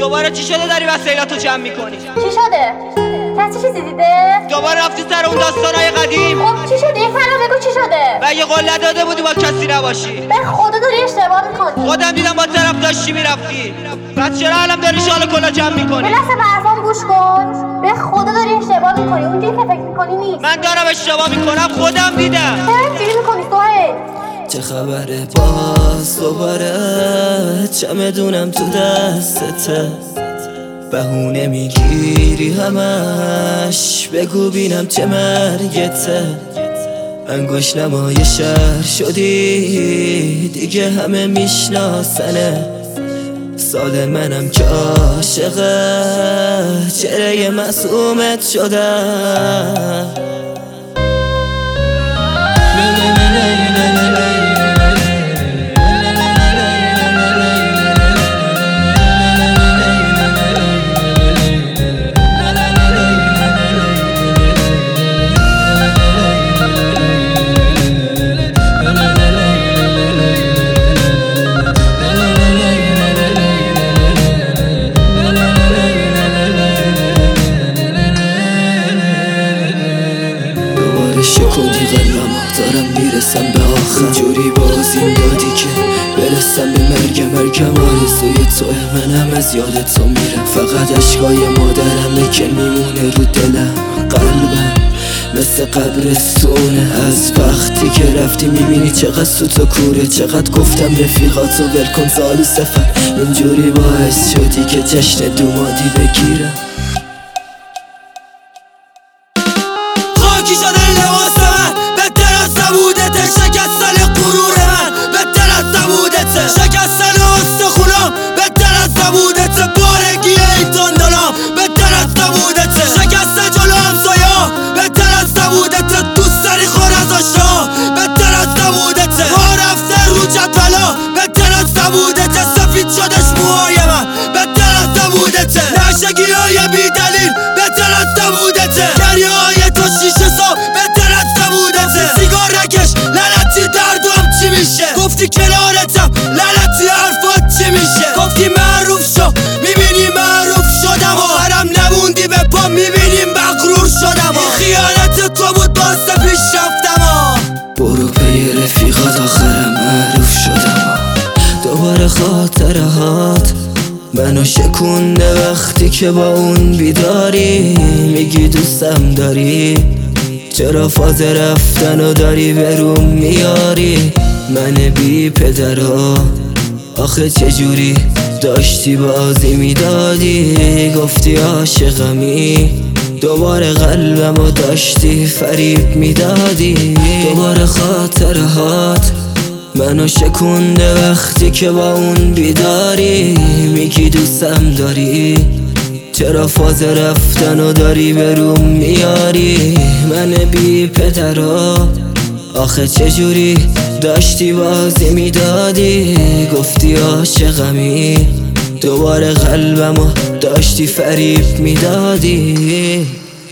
دوباره چی شده داری وسایلاتو جمع میکنی؟ چی شده؟ کسی چیزی دیده؟ دوباره رفتی سر اون داستانای قدیم؟ خب چی شده؟ یک کلام بگو چی شده؟ و یه قول نداده بودی با کسی نباشی؟ به خدا داری اشتباه میکنی. خودم دیدم با طرف داشتی میرفتی. بعد چرا الان داری شال کلا جمع میکنی؟ یه لحظه به حرفام گوش کن. به خدا داری اشتباه میکنی. اونجایی که فکر میکنی نیست. من دارم اشتباه میکنم، خودم دیدم. چرا اینجوری میکنی سهیل؟ چه خبره باز دوباره چمدونم تو دستته، بهونه میگیری همش، بگو بینم چه مرگته. انگوش نمای شهر شدی دیگه همه میشناسنه، سال منم که عاشقه چهره معصومت شدم. شکوندی قلبم دارم میرسم به آخر، جوری بازیم دادی که برسم به مرگم آرزوی توه، منم از یاد تو میرم، فقط عشقای مادرمه که میمونه رو دلم. قلبم مثل قبرستونه، از وقتی که رفتی میبینی چقدر سوت کوره، چقدر گفتم رفیقاتو ول کن زالو سفر، اینجوری باعث شدی که جشن دومادی بگیرم. خاکی شده لباس من بهتر از نبودته، شکستن غرور من بهتر از نبودته، شکستن استخونام بهتر از نبودته، بارگی این تندلام بهتر از نبودته، شکستن جلو همسایا بهتر از نبودته، دوست داری خور از آشنا بهتر از نبودته، ما رفته رو جدولا بهتر از نبودته، سفید شدش موهای من بهتر از نبودته، نشگی های بی دلیل بهتر از نبودته، گریه های تو شیشه صاف بهتر از نبودته، سیگار نکش لعنتی دردم چی میشه، گفتی کنارتم لعنتی حرفات چی میشه، گفتی معروف شو میبینی معروف شدم، آخرم نموندی به پا میبینی مغرور شدم، این خیانت تو بود باعث پیش رفتم. برو پی رفیقات آخرم معروف شدم، دوباره خاطرهات منو شکونده، وقتی که با اون بیداری میگی دوستم داری، چرا فاز رفتن و داری به روم میاری، من بی پدرها آخه چجوری داشتی بازی میدادی، گفتی عاشقمی دوباره قلبمو داشتی فریب میدادی، دوباره خاطرهات منو شکونده، وقتی که با اون بیداری میگی دوستم داری، چرا فاز رفتن و داری به روم میاری، من بی پدرها آخه چجوری داشتی بازی میدادی، گفتی عاشقمی دوباره قلبمو داشتی فریب میدادی.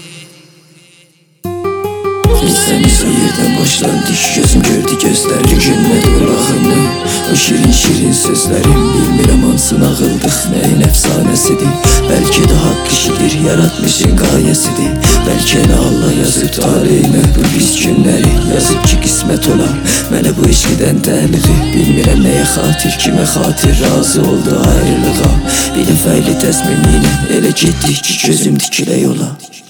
Seni sayırdan başlandı ki gözüm gördü gözlerli günler kulağımda, o şirin sözlerim bilmirəm hansın ağıldıq neyin efsanesidir, belki de hak kişidir yaratmışın gayesidir, belki de Allah yazıp tarihime bu biz günleri, yazıp ki kısmet ola mənə bu eşqiden dəliri, bilmirəm neye xatir kime xatir razı oldu ayrılığa, bilim fəyli təzminlə elə getdik ki gözüm dikilə yola.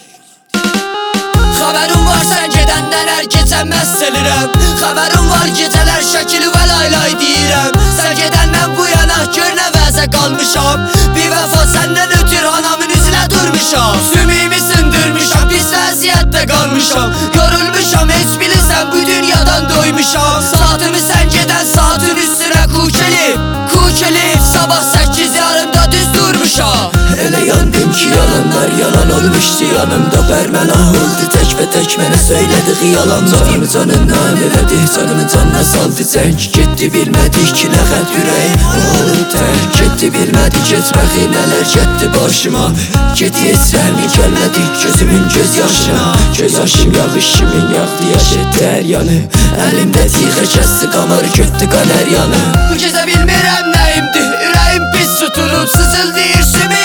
Xəbərim var sən gedəndən hər gecə məst elirəm, xəbərim var gecələr şəkili və laylay deyirəm, sən gedəndən bu yana gör nə vəzə qalmışam, bir vəfa səndən ötür anamın üzünə durmuşam, sümüyümü sındırmışam, pis vəziyyətdə qalmışam, yorulmuşam heç bilirsən bu dünyadan doymuşam, saatımı sən gedən saatin üstünə kukelib, sabah 8 yarımda düz durmuşam. Elə yandım ki yalanlar yalan olmuştu yanımda, bərmənah oldu tək və tək mənə söylədiği yalan, canımı canından elədi, canımı canına saldı zəng, getdi bilmədik ki nə qəd ürəyim olub tərk etdi, bilmədi getməyi nələr getdi başıma, gediyəcəm gəlmədik gözümün göz yaşına, göz yaşım yağış kimin yağdı yaş etdi hər yanı, əlimdə tiyğə kəsdi qamar götdü qanər yanı, bu gecə bilmirəm nəyimdi, ürəyim pis tutulub sızıldayır sümük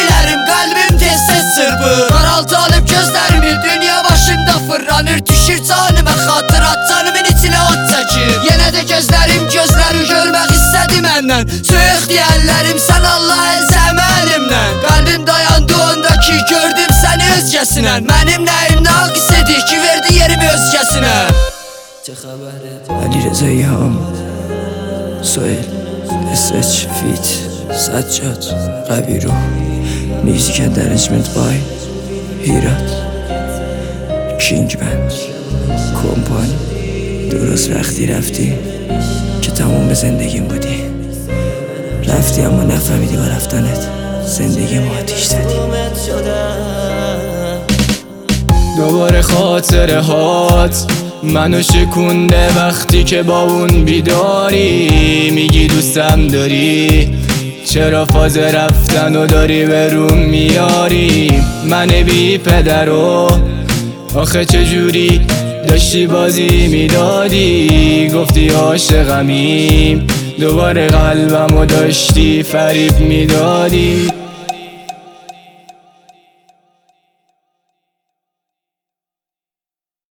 gözümden. Soyuq deyənlərim sən Allah əzəm əlimdən. Qəlbim dayandığında ki gördüm səni özgəsinə. Mənim nəyim naqis edir ki verdi yerimi özgəsinə. علی رضایی‌هام سوئل اسچ فیت سجاد قبیرو میوزیک اند ارنجمنت بای هیرات کینگ بند کمپانی درست وقتی رفتی که تمام زندگیم بودی رفتی اما نفهمیدی با رفتنت زندگی ما آتیش زدی دوباره خاطره هات منو شکونده وقتی که با اون بیداری میگی دوستم داری چرا فاز رفتن و داری به روم میاری من بی پدرو آخه چجوری داشتی بازی میدادی گفتی عاشقمیم دوباره قلبمو داشتی فریب میدادی